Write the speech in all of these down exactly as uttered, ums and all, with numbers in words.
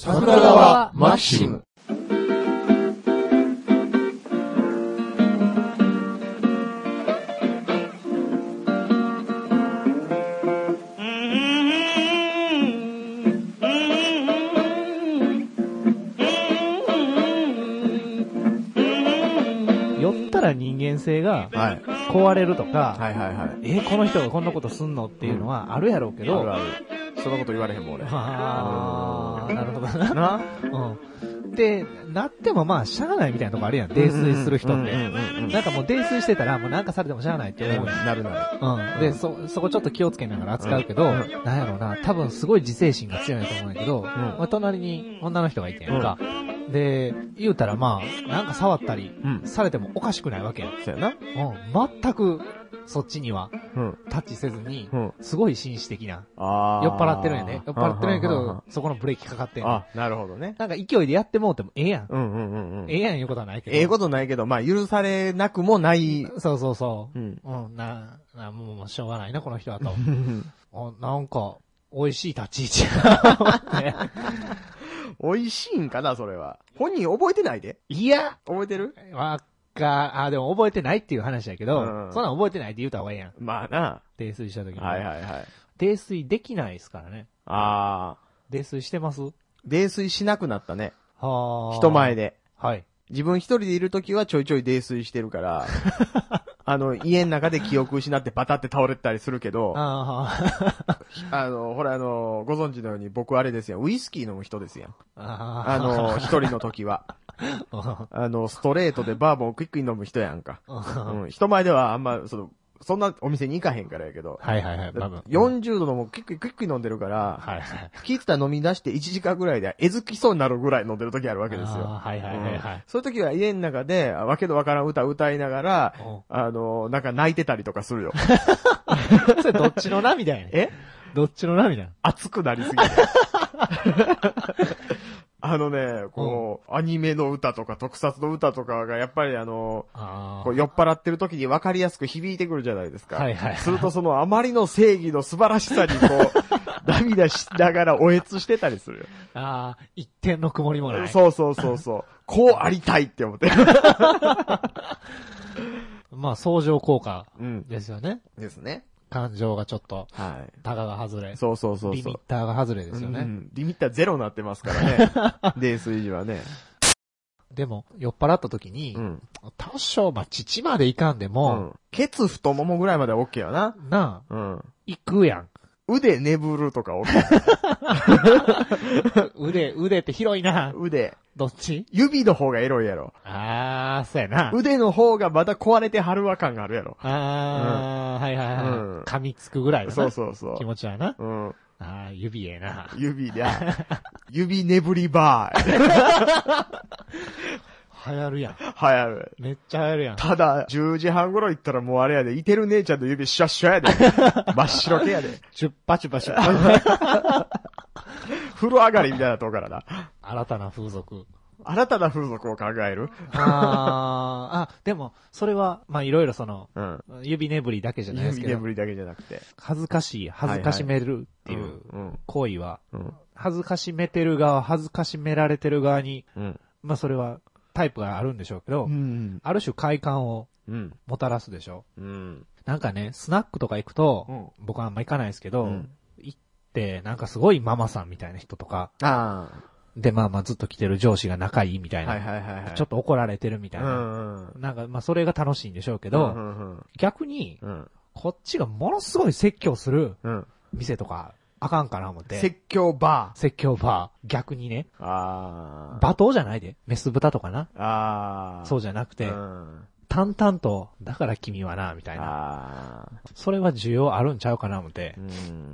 桜川マキシム。 酔ったら人間性が壊れるとか、 はいはいはい。 え、この人がこんなことすんのっていうのはあるやろうけど、 あるある。そんなこと言われへんもん俺。 あー、なるほどな。 なうん。で、なってもまあ、しゃあないみたいなとこあるやん。泥酔する人って。なんかもう泥酔してたら、もうなんかされてもしゃあないって思うやん。 なるなる。 うん。で、そ、そこちょっと気をつけながら扱うけど、なんやろうな、多分すごい自制心が強いと思うんやけど、まあ、隣に女の人がいてんやんか。で、言うたらまあ、なんか触ったり、されてもおかしくないわけやん。 そうやな。 うん。全く、そっちには、タッチせずに、すごい紳士的な。酔っ払ってるんやね。酔っ払ってるんやけど、そこのブレーキかかってんの。 あ、なるほどね。 なんか勢いでやってもうてもええやん。 うんうんうんうん。 ええやんいうことはないけど。 ええことないけど、まあ許されなくもない。 そうそうそう。 うん。 うん、な、な、もうもうしょうがないな、この人はと。あ、なんか、美味しい立ち位置や。 美味しいんかな、それは。本人覚えてないで。 いや覚えてるわか、あ、でも覚えてないっていう話やけど、うん、そんなん覚えてないって言うた方がいいやん。 まあな。 泥酔した時に。 はいはいはい。 泥酔できないですからね。 ああ。 泥酔してます？ 泥酔しなくなったね。 はあ。 人前で。 はい。 自分一人でいる時はちょいちょい泥酔してるから、あの、家の中で記憶失ってバタって倒れてたりするけど、あ, あの、ほらあの、ご存知のように僕あれですよ、ウイスキー飲む人ですやん。あ, あの、一人の時は。あの、ストレートでバーボンをクイックに飲む人やんか。うん、人前ではあんま、その、そんなお店に行かへんからやけど。 はいはいはい。 よんじゅうどのもクイッククイック飲んでるから、はいはい。聞いてたら飲み出していちじかんぐらいでえずきそうになるぐらい飲んでる時あるわけですよ。 はいはいはいはい。 そういう時は家の中で、わけのわからん歌歌いながら、あの、なんか泣いてたりとかするよ。 それどっちの涙やねん。 えどっちの涙？ 熱くなりすぎて。あのね、こう、うん、アニメの歌とか特撮の歌とかがやっぱりあの、あこう酔っ払ってる時に分かりやすく響いてくるじゃないですか。はいはい、はい。するとそのあまりの正義の素晴らしさにこう、涙しながらおえつしてたりするよ。 ああ、一点の曇りもない。 そうそうそうそう。こうありたいって思ってる。 まあ、相乗効果ですよね。 うん、ですね。 感情がちょっと、はい。タガが外れ。そうそうそうそう。リミッターが外れですよね。うん、 リミッターゼロになってますからね。泥酔時はね。 でも、酔っ払った時に、うん、多少、まあ、父までいかんでも、うん、 ケツ太ももぐらいまでは OK やな。 なあ。うん。行くやん。 腕眠るとか OK。 腕、腕って広いな。 腕。 どっち？ 指の方がエロいやろ。 あー、そうやな。 腕の方がまだ壊れてはるわ感があるやろ。 あー、うん、はいはいはい。うん、噛みつくぐらいのな。 そうそうそう。 気持ちはな。うん。あー、指ええな。 指で。指眠りバー。 流行るやん。 流行る。 めっちゃ流行るやん。 ただ、じゅうじはん頃行ったらもうあれやで、いてる姉ちゃんの指シャッシャやで。真っ白系やで。 チュッパチュパチュッパ。 風呂上がりみたいなとこからな。 新たな風俗。 新たな風俗を考えるああ、でも、それは、まあいろいろその、うん、指眠りだけじゃないですけど。 指眠りだけじゃなくて。 恥ずかしい、恥ずかしめるっていう行為は、恥ずかしめてる側、恥ずかしめられてる側に、うん、まあそれはタイプがあるんでしょうけど、うん、ある種快感をもたらすでしょ。うん、なんかね、スナックとか行くと、うん、僕はあんま行かないですけど、うん、行って、なんかすごいママさんみたいな人とか、あで、まあまあずっと来てる上司が仲いいみたいな。はいはいはいはい、ちょっと怒られてるみたいな。うんうん、なんかまあそれが楽しいんでしょうけど、うんうんうん、逆に、うん、こっちがものすごい説教する店とかあかんかな思って。 説教バー。 説教バー。逆にね。あ罵倒じゃないで。メス豚とかな。あそうじゃなくて、うん、淡々と、だから君はな、みたいな。それは需要あるんちゃうかな思って。うん、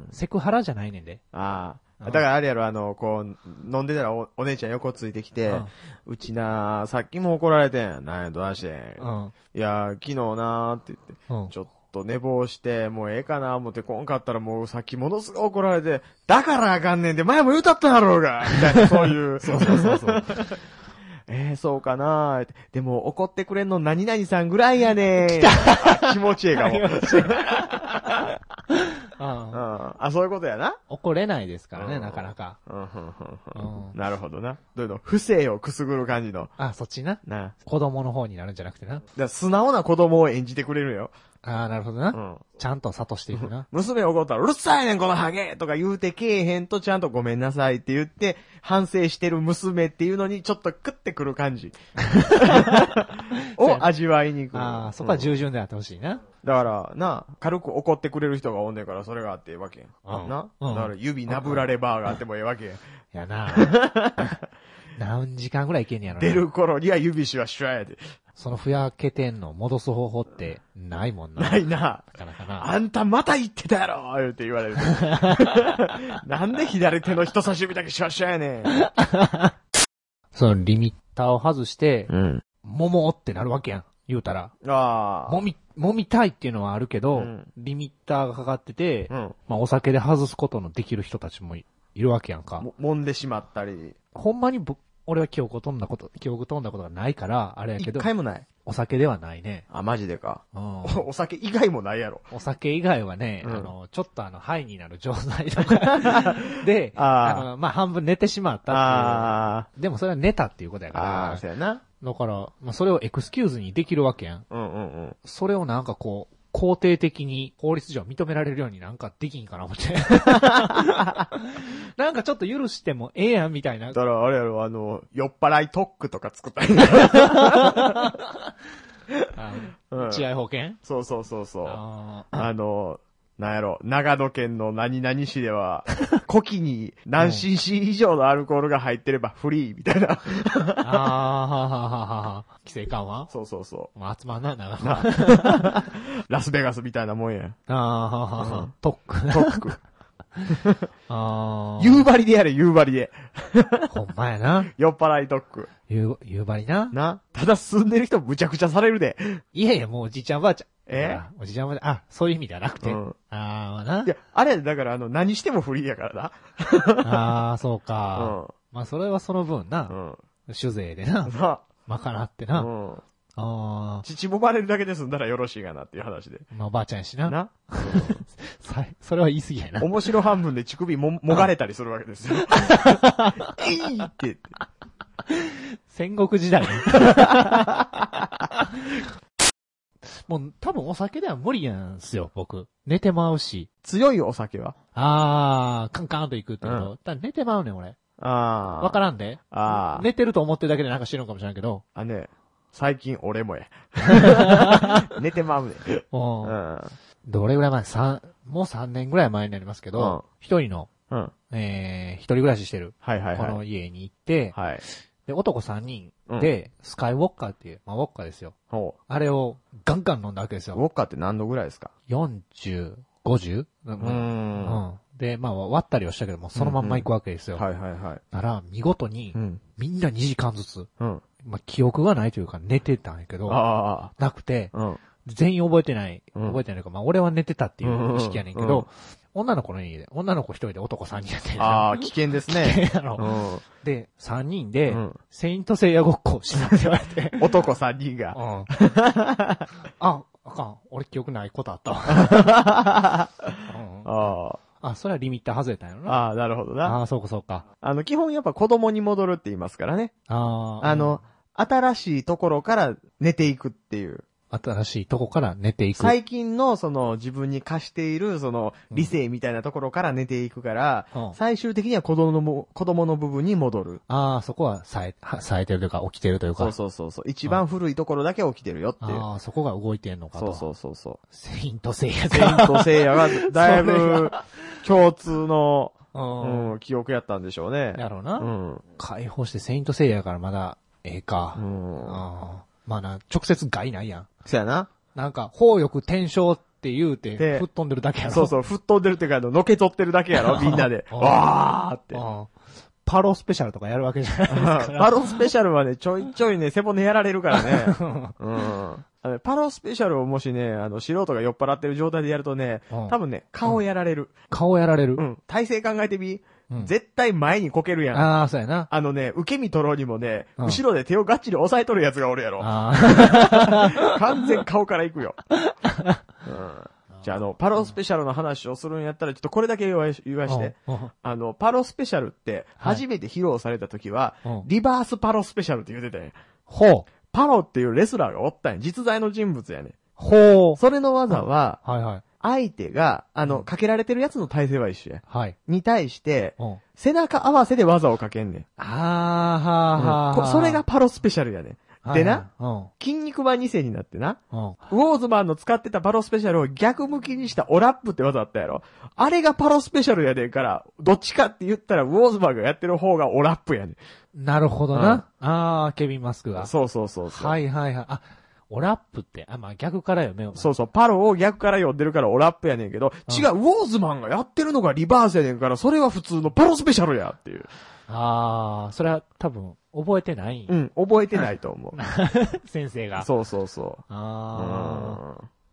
セクハラじゃないねんで。あだからあれやろ、あの、こう、飲んでたら お, お姉ちゃん横ついてきて、うん、うちな、さっきも怒られてん。なんや、どうして、うん、いや、昨日なーって言って、うん、ちょっと寝坊して、もうええかな思ってこんかったらもうさっきものすごい怒られて、だからあかんねんで、前も言うたったやろうがみたいな、そういう。そうそうそうそう。えー、そうかなーって。でも怒ってくれんの何々さんぐらいやねー。気持ちええかも。 ああ、そういうことやな。 怒れないですからね、なかなか。 なるほどな。どういうの不正をくすぐる感じの。 あ、そっちな。 な。 子供の方になるんじゃなくてな。 だ素直な子供を演じてくれるよ。 ああ、なるほどな。うん。ちゃんと諭していくな。 娘怒ったら、うるさいねん、このハゲとか言うてけえへんと、ちゃんとごめんなさいって言って、反省してる娘っていうのに、ちょっと食ってくる感じ。を味わいに行く。 ああ、そこは従順であってほしいな。 だから、な、軽く怒ってくれる人がおんねんから、それがあってええわけやん。な、うん、だから指なぶられバーがあってもええわけやん。 やな。何時間ぐらいいけんねやろな。 出る頃には指しはシュワやで。 そのふやけてんの戻す方法ってないもんな。 ないな。 なかなかな。 あんたまた言ってたやろ言って言われる。なんで左手の人差し指だけシュワシュワやねん。 そのリミッターを外して、うん、ももってなるわけやん。言うたら。ああ。もみ、もみたいっていうのはあるけど、うん、リミッターがかかってて、うん、まあお酒で外すことのできる人たちも い, いるわけやんか。 も、揉んでしまったり。 ほんまに僕、俺は記憶を飛んだこと、記憶飛んだことがないから、あれやけど。 一回もない。 お酒ではないね。 あ、マジでか。うん、お酒以外もないやろ。 お酒以外はね、うん、あの、ちょっとあの、ハイになる状態とかで、あ, あの、まあ、半分寝てしまったっていう。あでもそれは寝たっていうことやから。 ああ、そうやな。 だから、まあ、それをエクスキューズにできるわけやん。うんうんうん。それをなんかこう、肯定的に法律上認められるようになんかできんかな思って。なんかちょっと許してもええやんみたいな。 だからあれやろ、あの、酔っ払い特区とか作ったり。 治安保険？ そうそうそうそう。あ, あの、なんやろ、長野県の何々市では、呼気に何 シーシー 以上のアルコールが入ってればフリーみたいな。 ああ、はははは。規制緩和？ そうそうそう。 まあ、集まんないな、な。 ラスベガスみたいなもんや。 ああ、ははは。特区。 特区。ああ。夕張でやれ、夕張で。 ほんまやな。 酔っ払い特区。 夕、夕張な。 な。ただ住んでる人むちゃくちゃされるで。 いやいや、もうおじいちゃんばあちゃん。 えおじいちゃんばあちゃん。あ、そういう意味ではなくて。うん、ああ、な。 いや、あれ、だからあの、何してもフリーやからな。 ああ、そうか。うん。まあ、それはその分な。うん。酒税でな。な。まかなってな。うん。ああ。 父もまれるだけで済んだらよろしいかなっていう話で。 まあ、おばあちゃんやしな。 な。 それは言い過ぎやな。 面白半分で乳首も、もがれたりするわけですよ。えいって。 戦国時代。もう多分お酒では無理なんすよ、僕。寝てまうし。 強いお酒はあー、カンカンと行くってこと。うん、だ寝てまうねん、俺。あー。わからんで。あー。寝てると思ってるだけでなんか知るんかもしれんけど。 あ、ね。最近俺もや。寝てまうね。うん。 どれぐらい前三、もうさんねんぐらい前になりますけど、一、うん、人の、うん、えー、一人暮らししてる。はいはいはい。この家に行って、はい。で、男さんにんで、うん、スカイウォッカーっていう、まあウォッカーですよ。ほう。あれをガンガン飲んだわけですよ。 ウォッカーって何度ぐらいですか ? よんじゅう、ごじゅう? うん。うん。で、まあ割ったりはしたけども、そのまんま行くわけですよ。うんうん、はいはいはい。だから、見事に、うん、みんなにじかんずつ、うん。まあ記憶がないというか寝てたんやけど、ああ。なくて、うん。全員覚えてない。覚えてないか、まあ俺は寝てたっていう意識やねんけど、うんうんうん、女の子の家で、女の子一人で男三人やってる。 ああ、危険ですね。危険やろ。 うん、で、三人で、うん、セイントセイヤごっこをしなって言われて。 男三人が。うん。 あ、あかん。俺記憶ないことあったわ。うん、ああ。あ、それはリミッター外れたんやろな。 ああ、なるほどな。 ああ、そうかそうか。 あの、基本やっぱ子供に戻るって言いますからね。ああ。あの、うん、新しいところから寝ていくっていう。 新しいとこから寝ていく。 最近のその自分に課しているその理性みたいなところから寝ていくから、うん、最終的には子供の、子供の部分に戻る。 ああ、そこは冴え、冴えてるというか起きてるというか。 そうそうそうそう。一番古いところだけ起きてるよっていう。 ああ、そこが動いてんのかと。 そうそうそうそう。 セイントセイヤセイントセイヤがだいぶ共通の、うん、記憶やったんでしょうね。 やろうな。うん。解放してセイントセイヤからまだええか。うん。あまあな、直接害ないやん。 そやな。 なんか、宝翼転生って言うて、吹っ飛んでるだけやろ。 そうそう、吹っ飛んでるっていうか、あの、のけ取ってるだけやろ、みんなで。わーって。 パロスペシャルとかやるわけじゃないですか。 パロスペシャルはね、ちょいちょいね、背骨やられるからね。うん。あのパロスペシャルをもしね、あの、素人が酔っ払ってる状態でやるとね、多分ね、顔やられる。 顔やられる。 うん。体勢考えてみ。絶対前にこけるやん。 ああ、そうやな。 あのね、受け身取ろうにもね、うん、後ろで手をがっちり押さえとるやつがおるやろ。完全顔から行くよ。うん、 じゃあ、あの、パロスペシャルの話をするんやったら、ちょっとこれだけ言わ言わして。あの、パロスペシャルって、初めて披露された時は、はい、リバースパロスペシャルって言ってたんや。 ほう。 パロっていうレスラーがおったんや。実在の人物やね。 ほう。 それの技は、 はいはい。 相手が、あの、かけられてるやつの体勢は一緒や。 はい。 に対して、背中合わせで技をかけんねん。 あーはーはー。 それがパロスペシャルやねん。でな、 うん、 筋肉版に世になってな、 うん、 ウォーズマンの使ってたパロスペシャルを逆向きにしたオラップって技あったやろ。あれがパロスペシャルやねんから、どっちかって言ったらウォーズマンがやってる方がオラップやねん。なるほどな。うん、あー、ケビンマスクが。 そうそうそうそう。 はいはいはい。あ、オラップって、あ、まあ逆から読めよ。 そうそう、パロを逆から読んでるからオラップやねんけど、違う、ウォーズマンがやってるのがリバースやねんから、それは普通のパロスペシャルやっていう。 あー、それは多分、覚えてないうん、覚えてないと思う。 先生が。 そうそうそう。 あー。